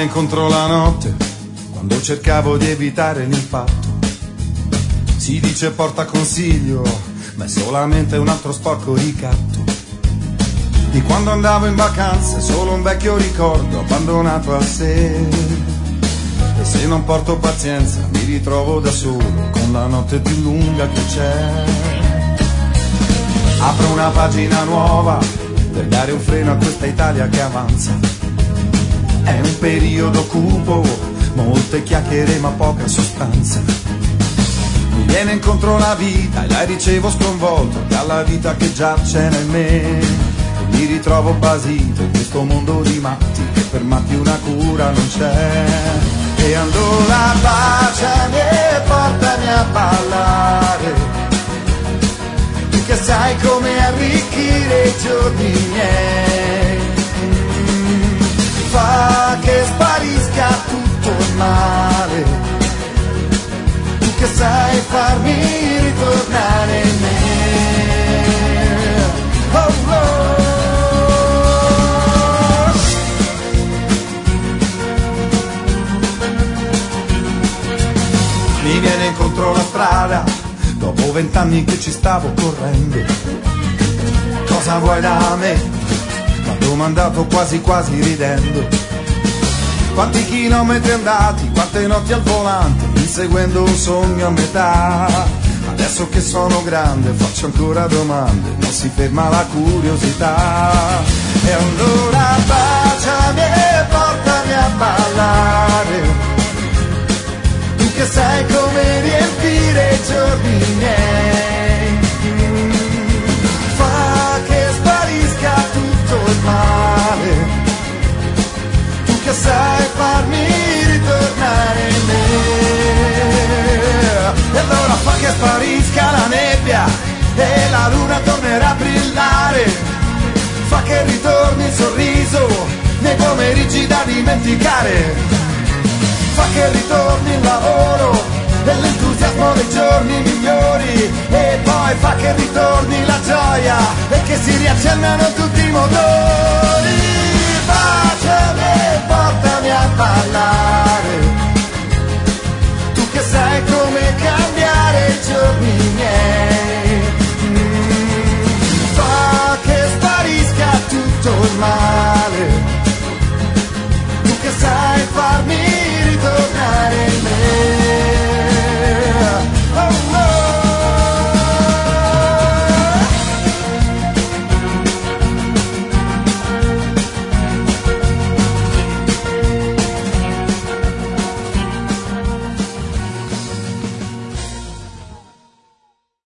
incontro la notte quando cercavo di evitare l'impatto. Si dice porta consiglio, ma è solamente un altro sporco ricatto di quando andavo in vacanza, è solo un vecchio ricordo abbandonato a sé. E se non porto pazienza mi ritrovo da solo con la notte più lunga che c'è. Apro una pagina nuova per dare un freno a questa Italia che avanza. È un periodo cupo, molte chiacchiere ma poca sostanza. Mi viene incontro la vita e la ricevo sconvolto dalla vita che giace nel me. E mi ritrovo basito in questo mondo di matti che per matti una cura non c'è. E allora baciami e portami a ballare, tu che sai come arricchire i giorni miei. Fa che sparisca tutto il male, tu che sai farmi ritornare in me. Oh, oh. Mi viene incontro la strada dopo 20 anni che ci stavo correndo. Cosa vuoi da me? M'ha domandato quasi quasi ridendo. Quanti chilometri andati, quante notti al volante, inseguendo un sogno a metà. Adesso che sono grande faccio ancora domande, non si ferma la curiosità. E allora baciami e portami a ballare, tu che sai come riempire i giorni miei. Fa che sparisca tutto il male, tu che sai farmi ritornare in me. E allora fa che sparisca la nebbia e la luna tornerà a brillare. Fa che ritorni il sorriso nei pomeriggi da dimenticare. Fa che ritorni il lavoro e l'entusiasmo dei giorni migliori. E poi fa che ritorni la gioia e che si riaccendano tutti i motori. Baciami e portami a ballare,